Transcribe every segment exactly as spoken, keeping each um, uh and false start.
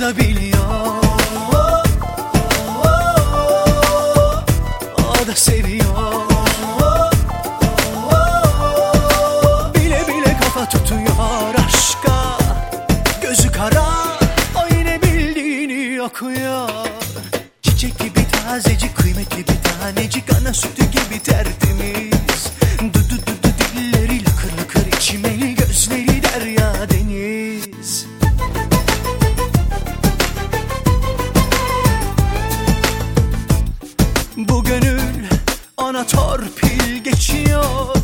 da biliyor, o da seviyor. Bile bile kafa tutuyor aşka, gözü kara, o yine bildiğini okuyor. Çiçek gibi tazecik, kıymetli bir tanecik, ana sütü gibi tertemiz. Dudu dudu dilleri lakır lakır, içmeli gözleri derya deniz. Bu gönül ona torpil geçiyor,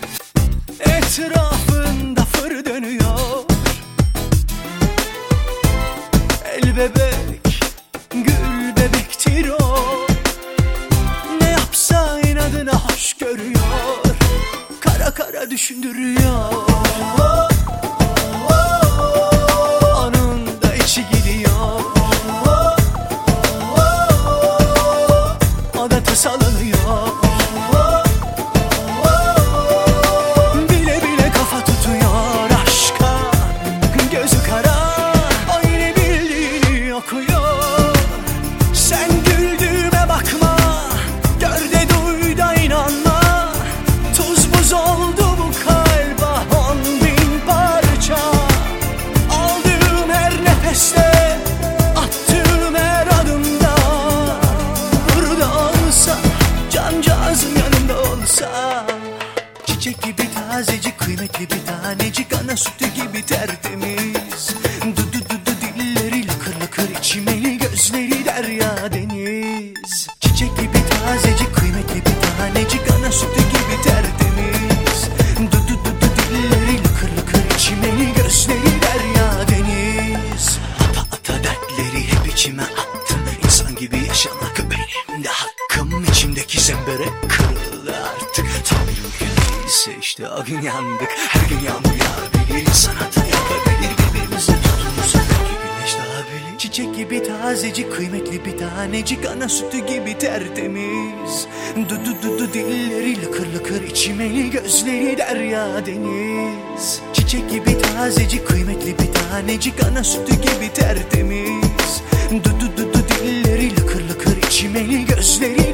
etrafında fır dönüyor. El bebek, gül bebektir o, ne yapsa inadına hoş görüyor, kara kara düşündürüyor. Onun da içi gidiyor, o da tasalanıyor. Bile bile kafa tutuyor aşka, gözü kara, o yine bildiğini okuyor. Sen güldüğüme bakma, gör de duy da inanma. Tuz buz oldu bu kalba on bin parça. Aldığım her nefeste, attığım her adımda, burada olsa, cancağızım yanımda olsa. Çiçek gibi tazecik, kıymetli bir tanecik, ana sütü gibi tertemiz. Dudu dudu dilleri lakır lakır, içmeli gözleri derya deniz. Çiçek gibi tazecik, kıymetli bir tanecik, ana sütü gibi tertemiz. Dudu dudu dilleri lakır lakır, içmeli gözleri derya deniz. Ata ata dertleri hep içime attım, İnsan gibi yaşamak benim de hakkım. İçimdeki zembere kırıldı artık, tam ülkedeyse işte o gün yandık. Her gün yağmur yağabilir, sanat yapabilir, birbirimize tutunursak belki güneş doğabilir. Çiçek gibi tazecik, kıymetli bir tanecik, ana sütü gibi tertemiz. Dudu dudu dilleri lakır lakır, içmeli gözleri derya deniz. Çiçek gibi tazecik, kıymetli bir tanecik, ana sütü gibi tertemiz. Dudu dudu dilleri lakır lakır, içmeli gözleri